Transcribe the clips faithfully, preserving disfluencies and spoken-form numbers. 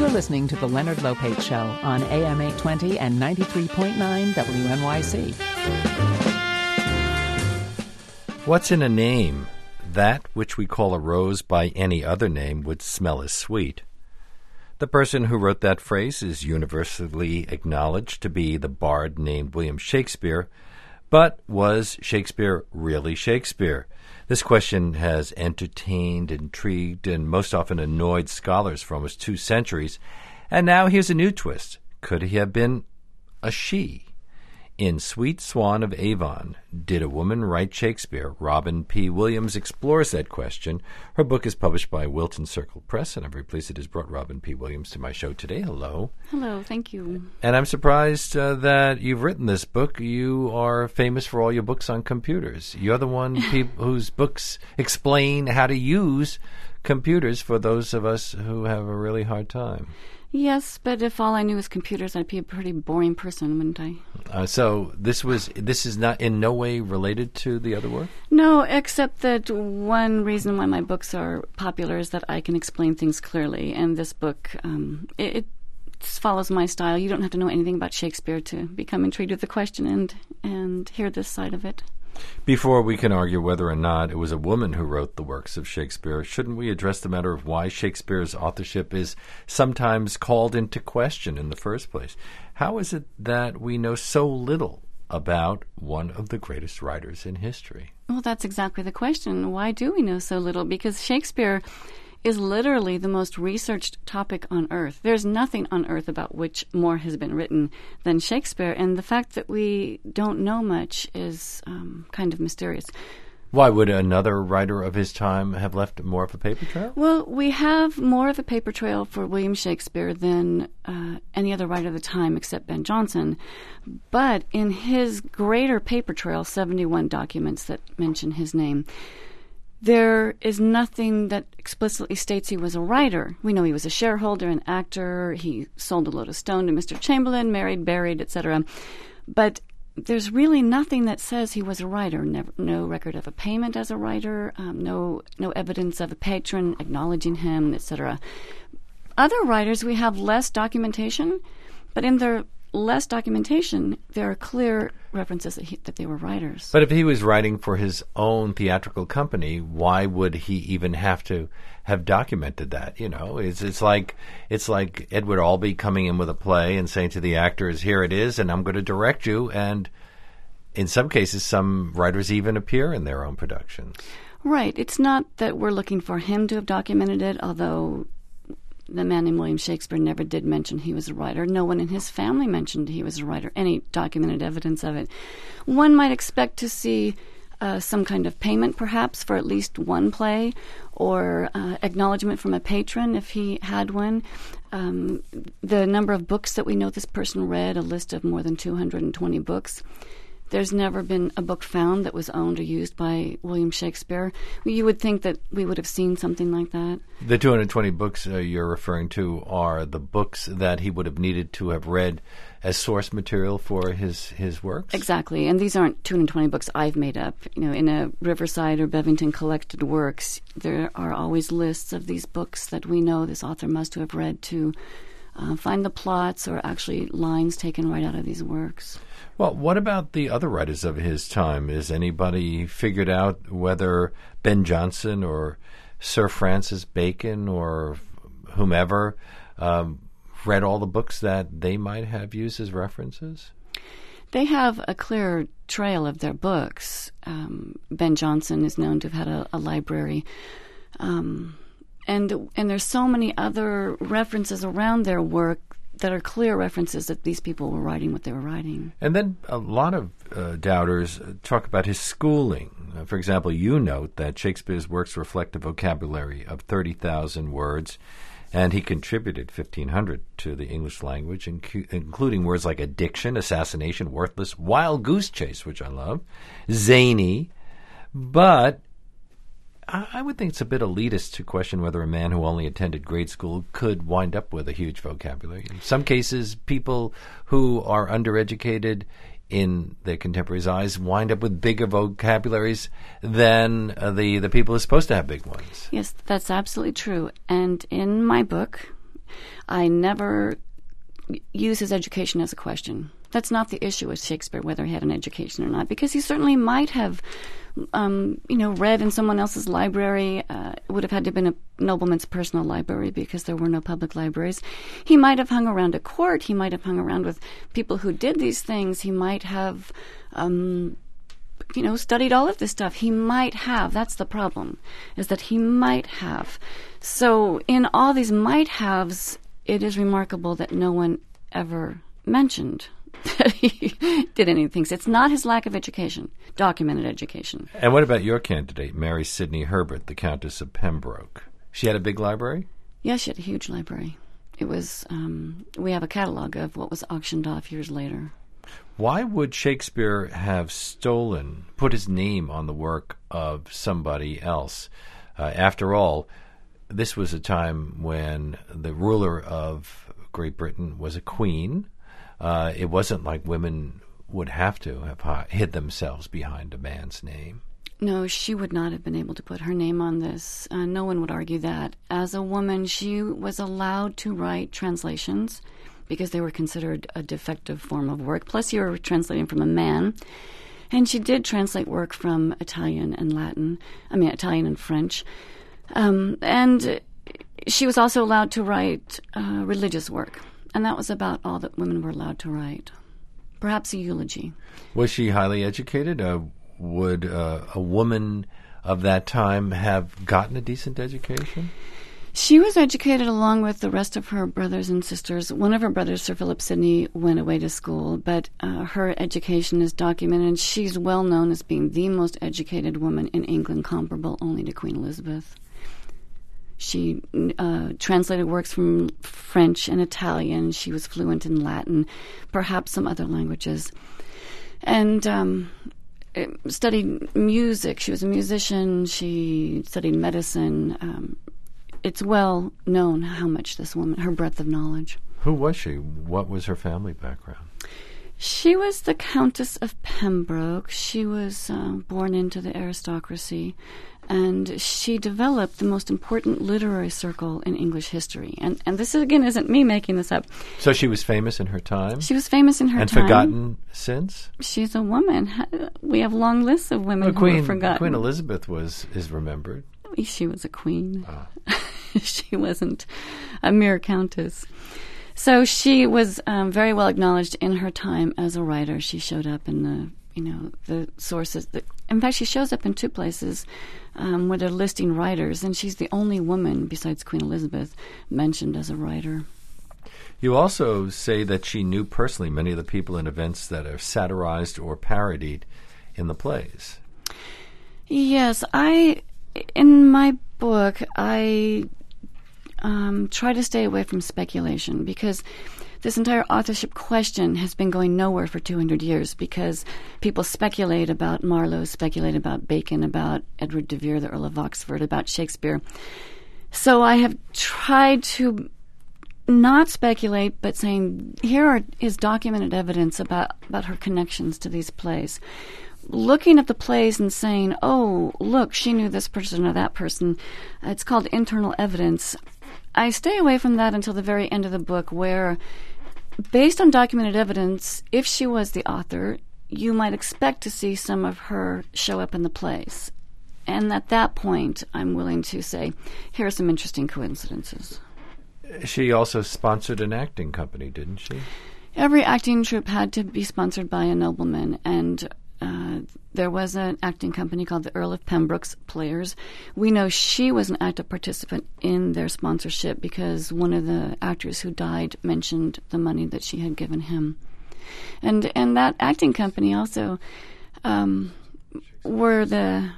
You're listening to The Leonard Lopate Show on A M eight twenty and ninety-three point nine W N Y C. What's in a name? That which we call a rose by any other name would smell as sweet. The person who wrote that phrase is universally acknowledged to be the bard named William Shakespeare. But was Shakespeare really Shakespeare? This question has entertained, intrigued, and most often annoyed scholars for almost two centuries. And now here's a new twist. Could he have been a she? In Sweet Swan of Avon, Did a Woman Write Shakespeare? Robin P. Williams explores that question. Her book is published by Wilton Circle Press, and I'm very pleased it has brought Robin P. Williams to my show today. Hello. Hello, thank you. And I'm surprised uh, that you've written this book. You are famous for all your books on computers. You're the one pe- whose books explain how to use computers for those of us who have a really hard time. Yes, but if all I knew was computers, I'd be a pretty boring person, wouldn't I? Uh, so this was this is not in no way related to the other work? No, except that one reason why my books are popular is that I can explain things clearly, and this book, um, it, it follows my style. You don't have to know anything about Shakespeare to become intrigued with the question and, and hear this side of it. Before we can argue whether or not it was a woman who wrote the works of Shakespeare, shouldn't we address the matter of why Shakespeare's authorship is sometimes called into question in the first place? How is it that we know so little about one of the greatest writers in history? Well, that's exactly the question. Why do we know so little? Because Shakespeare is literally the most researched topic on earth. There's nothing on earth about which more has been written than Shakespeare, and the fact that we don't know much is um, kind of mysterious. Why would another writer of his time have left more of a paper trail? Well, we have more of a paper trail for William Shakespeare than uh, any other writer of the time except Ben Jonson. But in his greater paper trail, seventy-one documents that mention his name, there is nothing that explicitly states he was a writer. We know he was a shareholder, an actor, he sold a load of stone to Mister Chamberlain, married, buried, et cetera. But there's really nothing that says he was a writer. Never, no record of a payment as a writer, um, no no evidence of a patron acknowledging him, et cetera. Other writers, we have less documentation, but in their less documentation, there are clear references that, he, that they were writers. But if he was writing for his own theatrical company, why would he even have to have documented that? You know, it's it's like it's like Edward Albee coming in with a play and saying to the actors, "Here it is, and I'm going to direct you." And in some cases, some writers even appear in their own productions. Right. It's not that we're looking for him to have documented it, although the man named William Shakespeare never did mention he was a writer. No one in his family mentioned he was a writer, any documented evidence of it. One might expect to see uh, some kind of payment, perhaps, for at least one play, or uh, acknowledgement from a patron if he had one. Um, the number of books that we know this person read, a list of more than two hundred twenty books. There's never been a book found that was owned or used by William Shakespeare. You would think that we would have seen something like that. The two hundred twenty books uh, you're referring to are the books that he would have needed to have read as source material for his, his works? Exactly. And these aren't two hundred twenty books I've made up. You know, in a Riverside or Bevington collected works, there are always lists of these books that we know this author must have read to Uh, find the plots or actually lines taken right out of these works. Well, what about the other writers of his time? Has anybody figured out whether Ben Jonson or Sir Francis Bacon or whomever um, read all the books that they might have used as references? They have a clear trail of their books. Um, Ben Jonson is known to have had a, a library. Um And and there's so many other references around their work that are clear references that these people were writing what they were writing. And then a lot of uh, doubters talk about his schooling. Uh, for example, you note that Shakespeare's works reflect a vocabulary of thirty thousand words, and he contributed fifteen hundred to the English language, inc- including words like addiction, assassination, worthless, wild goose chase, which I love, zany, but I would think it's a bit elitist to question whether a man who only attended grade school could wind up with a huge vocabulary. In some cases, people who are undereducated in their contemporaries' eyes wind up with bigger vocabularies than uh, the, the people who are supposed to have big ones. Yes, that's absolutely true. And in my book, I never use his education as a question. That's not the issue with Shakespeare, whether he had an education or not, because he certainly might have, um, you know, read in someone else's library. Uh, it would have had to have been a nobleman's personal library because there were no public libraries. He might have hung around a court. He might have hung around with people who did these things. He might have, um, you know, studied all of this stuff. He might have. That's the problem, is that he might have. So in all these might haves, it is remarkable that no one ever mentioned that he did anything. So it's not his lack of education, documented education. And what about your candidate, Mary Sidney Herbert, the Countess of Pembroke? She had a big library? Yes, she had a huge library. It was, um, we have a catalog of what was auctioned off years later. Why would Shakespeare have stolen, put his name on the work of somebody else? Uh, after all, this was a time when the ruler of Great Britain was a queen. Uh, it wasn't like women would have to have hi- hid themselves behind a man's name. No, she would not have been able to put her name on this. Uh, no one would argue that. As a woman, she was allowed to write translations because they were considered a defective form of work. Plus, you were translating from a man. And she did translate work from Italian and Latin, I mean, Italian and French. Um, and she was also allowed to write uh, religious work. And that was about all that women were allowed to write. Perhaps a eulogy. Was she highly educated? Uh, would uh, a woman of that time have gotten a decent education? She was educated along with the rest of her brothers and sisters. One of her brothers, Sir Philip Sidney, went away to school, but uh, her education is documented, and she's well known as being the most educated woman in England, comparable only to Queen Elizabeth. She uh, translated works from French and Italian. She was fluent in Latin, perhaps some other languages, and um, studied music. She was a musician. She studied medicine. Um, it's well known how much this woman, her breadth of knowledge. Who was she? What was her family background? She was the Countess of Pembroke. She was uh, born into the aristocracy, and she developed the most important literary circle in English history. And and this, again, isn't me making this up. So she was famous in her time? She was famous in her and time. And forgotten since? She's a woman. We have long lists of women well, who Queen, were forgotten. Queen Elizabeth was is remembered. She was a queen. Ah. She wasn't a mere countess. So she was um, very well acknowledged in her time as a writer. She showed up in the, you know, the sources. That, in fact, she shows up in two places um, where they're listing writers, and she's the only woman besides Queen Elizabeth mentioned as a writer. You also say that she knew personally many of the people and events that are satirized or parodied in the plays. Yes, I, in my book, I Um, try to stay away from speculation, because this entire authorship question has been going nowhere for two hundred years, because people speculate about Marlowe, speculate about Bacon, about Edward de Vere, the Earl of Oxford, about Shakespeare. So I have tried to not speculate, but saying, here are, is documented evidence about, about her connections to these plays. Looking at the plays and saying, oh, look, she knew this person or that person. It's called internal evidence. I stay away from that until the very end of the book, where, based on documented evidence, if she was the author, you might expect to see some of her show up in the plays. And at that point, I'm willing to say, here are some interesting coincidences. She also sponsored an acting company, didn't she? Every acting troupe had to be sponsored by a nobleman, and Uh, there was an acting company called the Earl of Pembroke's Players. We know she was an active participant in their sponsorship because one of the actors who died mentioned the money that she had given him. And and that acting company also um, were the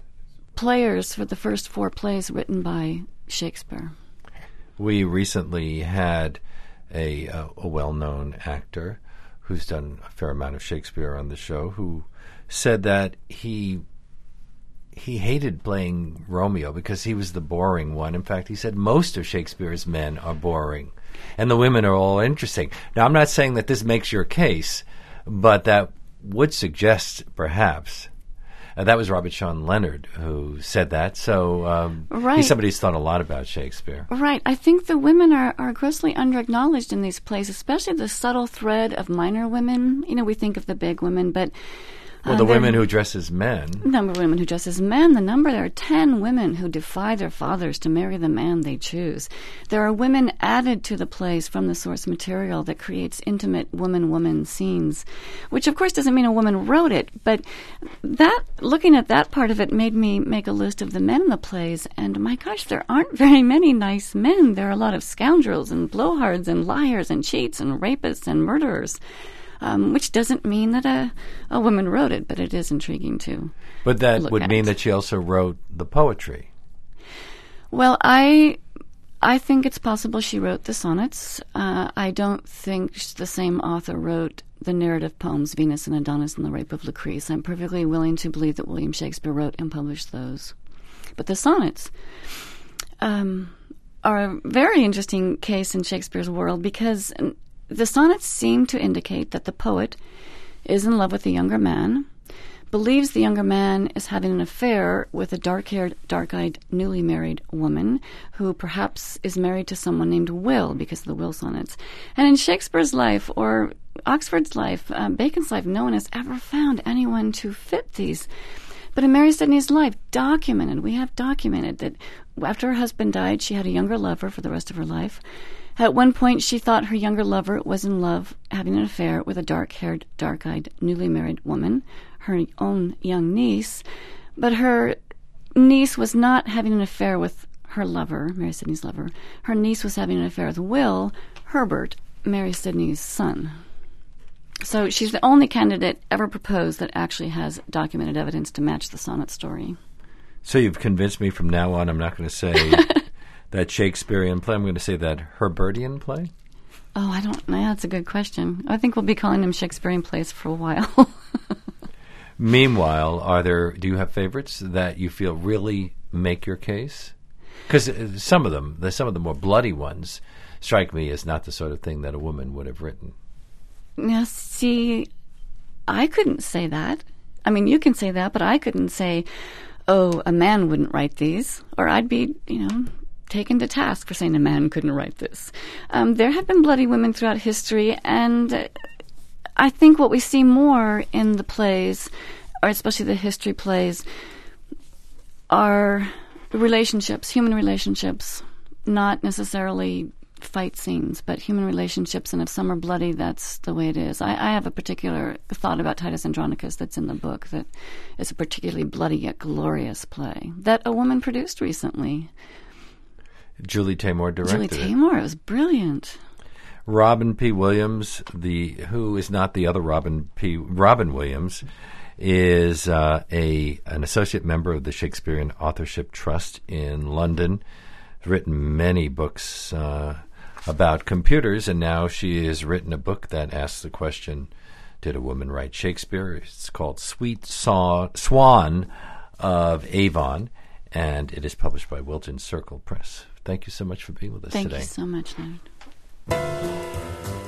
players for the first four plays written by Shakespeare. We recently had a, uh, a well-known actor who's done a fair amount of Shakespeare on the show, who said that he he hated playing Romeo because he was the boring one. In fact, he said most of Shakespeare's men are boring, and the women are all interesting. Now, I'm not saying that this makes your case, but that would suggest, perhaps, Uh, that was Robert Sean Leonard who said that. So um, right. he's somebody who's thought a lot about Shakespeare. Right. I think the women are, are grossly underacknowledged in these plays, especially the subtle thread of minor women. You know, we think of the big women, but... Well, the uh, women who dress as men. The number of women who dress as men. The number, there are ten women who defy their fathers to marry the man they choose. There are women added to the plays from the source material that creates intimate woman-woman scenes, which of course doesn't mean a woman wrote it, but that, looking at that part of it made me make a list of the men in the plays, and my gosh, there aren't very many nice men. There are a lot of scoundrels and blowhards and liars and cheats and rapists and murderers. Um, which doesn't mean that a, a woman wrote it, but it is intriguing too. But that would at. mean that she also wrote the poetry. Well, I I think it's possible she wrote the sonnets. Uh, I don't think the same author wrote the narrative poems Venus and Adonis and the Rape of Lucrece. I'm perfectly willing to believe that William Shakespeare wrote and published those. But the sonnets um, are a very interesting case in Shakespeare's world because the sonnets seem to indicate that the poet is in love with the younger man, believes the younger man is having an affair with a dark-haired, dark-eyed, newly married woman who perhaps is married to someone named Will because of the Will sonnets. And in Shakespeare's life, or Oxford's life, um, Bacon's life, no one has ever found anyone to fit these. But in Mary Sidney's life, documented, we have documented that after her husband died, she had a younger lover for the rest of her life. At one point, she thought her younger lover was in love, having an affair with a dark-haired, dark-eyed, newly married woman, her own young niece. But her niece was not having an affair with her lover, Mary Sidney's lover. Her niece was having an affair with Will, Herbert, Mary Sidney's son. So she's the only candidate ever proposed that actually has documented evidence to match the sonnet story. So you've convinced me from now on I'm not going to say... that Shakespearean play, I'm going to say that Herbertian play? Oh, I don't know. That's a good question. I think we'll be calling them Shakespearean plays for a while. Meanwhile, are there? Do you have favorites that you feel really make your case? Because some of them, the, some of the more bloody ones, strike me as not the sort of thing that a woman would have written. Now, see, I couldn't say that. I mean, you can say that, but I couldn't say, oh, a man wouldn't write these, or I'd be, you know... taken to task for saying a man couldn't write this. Um, there have been bloody women throughout history, and uh, I think what we see more in the plays, or especially the history plays, are relationships, human relationships, not necessarily fight scenes, but human relationships, and if some are bloody, that's the way it is. I, I have a particular thought about Titus Andronicus that's in the book that is a particularly bloody yet glorious play that a woman produced recently. Julie Taymor directed Julie Taymor, it was brilliant. Robin P. Williams, the who is not the other Robin P. Robin Williams, is uh, a an associate member of the Shakespearean Authorship Trust in London. Has written many books uh, about computers, and now she has written a book that asks the question, did a woman write Shakespeare? It's called Sweet Saw, Swan of Avon, and it is published by Wilton Circle Press. Thank you so much for being with us Thank today. Thank you so much, Leonard.